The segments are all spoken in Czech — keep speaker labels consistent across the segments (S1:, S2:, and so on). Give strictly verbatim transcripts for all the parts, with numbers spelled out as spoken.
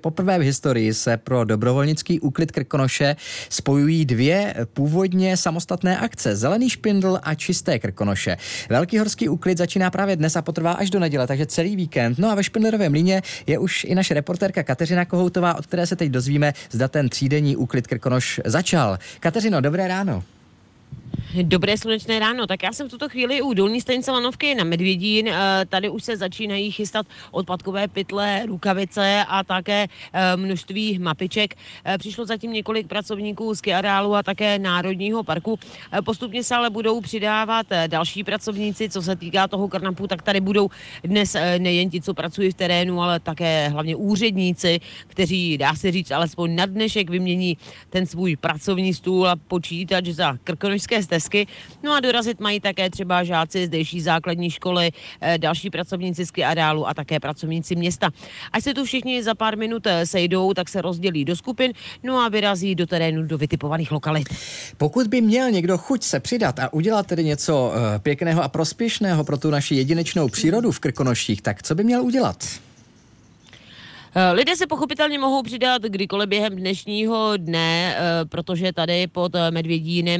S1: poprvé v historii se pro dobrovolnický úklid Krkonoše spojují dvě původně samostatné akce. Zelený špindl a čisté Krkonoše. Velký horský úklid začíná právě dnes a potrvá až do neděle, takže celý víkend. No a ve Špindlerovém Mlýně je už i naše reportérka Kateřina Kohoutová, od které se teď dozvíme, zda ten třídenní úklid Krkonoš začal. Kateřino, dobré ráno.
S2: Dobré slunečné ráno. Tak já jsem v tuto chvíli u dolní stanice Lanovky na Medvědín. Tady už se začínají chystat odpadkové pytle, rukavice a také množství mapiček. Přišlo zatím několik pracovníků z Skiareálu a také Národního parku. Postupně se ale budou přidávat další pracovníci. Co se týká toho karnapu, tak tady budou dnes nejen ti, co pracují v terénu, ale také hlavně úředníci, kteří, dá se říct, alespoň na dnešek vymění ten svůj pracovní stůl a počítač za krkonošské stezky. No a dorazit mají také třeba žáci zdejší základní školy, další pracovníci z Skiareálu a také pracovníci města. Až se tu všichni za pár minut sejdou, tak se rozdělí do skupin, no a vyrazí do terénu do vytipovaných lokalit.
S1: Pokud by měl někdo chuť se přidat a udělat tedy něco pěkného a prospěšného pro tu naši jedinečnou přírodu v Krkonoších, tak co by měl udělat?
S2: Lidé se pochopitelně mohou přidat kdykoliv během dnešního dne, protože tady pod Medvědínem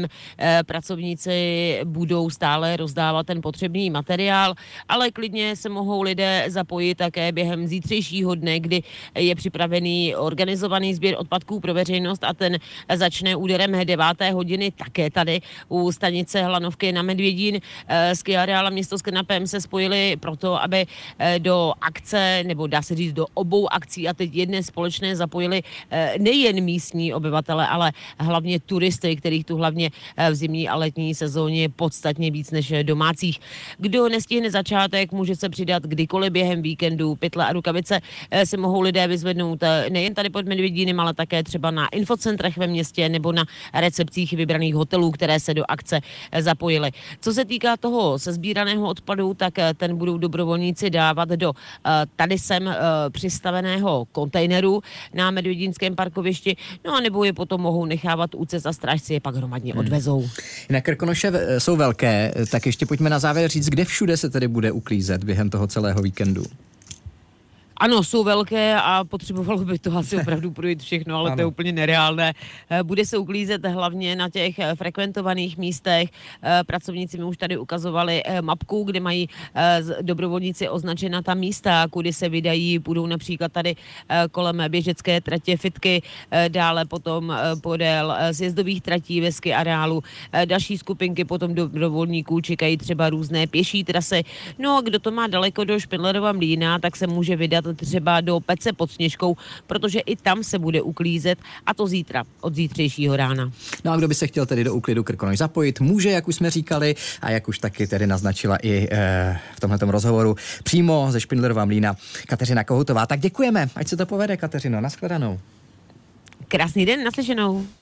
S2: pracovníci budou stále rozdávat ten potřebný materiál, ale klidně se mohou lidé zapojit také během zítřejšího dne, kdy je připravený organizovaný sběr odpadků pro veřejnost a ten začne úderem deváté hodiny také tady u stanice Lanovky na Medvědín. Skiareál a město s Krnapem se spojili proto, aby do akce, nebo dá se říct do obou akcí a teď jedné společné zapojili nejen místní obyvatele, ale hlavně turisty, kterých tu hlavně v zimní a letní sezóně je podstatně víc než domácích. Kdo nestihne začátek, může se přidat kdykoliv během víkendu. Pytle a rukavice si mohou lidé vyzvednout nejen tady pod Medvědínem, ale také třeba na infocentrech ve městě nebo na recepcích vybraných hotelů, které se do akce zapojily. Co se týká toho sesbíraného odpadu, tak ten budou dobrovolníci dávat do tady sem přistaveného kontejneru na Medvědínském parkovišti, no a nebo je potom mohou nechávat u cest a strážci je pak hromadně odvezou. Hmm.
S1: Na Krkonoše jsou velké, tak ještě pojďme na závěr říct, kde všude se tedy bude uklízet během toho celého víkendu.
S2: Ano, jsou velké a potřebovalo by to asi opravdu projít všechno, ale ano. To je úplně nereálné. Bude se uklízet hlavně na těch frekventovaných místech. Pracovníci mi už tady ukazovali mapku, kde mají dobrovolníci označena ta místa, kudy se vydají. Budou například tady kolem běžecké tratě Fitky, dále potom podél sjezdových tratí ve Skiareálu. Další skupinky potom dobrovolníků čekají třeba různé pěší trasy. No a kdo to má daleko do Špindlerova Mlýna, tak se může vydat třeba do Pece pod Sněžkou, protože i tam se bude uklízet a to zítra, od zítřejšího rána.
S1: No a kdo by se chtěl tedy do úklidu Krkonoš zapojit, může, jak už jsme říkali a jak už taky tedy naznačila i e, v tomhletom rozhovoru přímo ze Špindlerova Mlýna Kateřina Kohoutová. Tak děkujeme, ať se to povede, Kateřino, nashledanou.
S2: Krásný den, naslyšenou.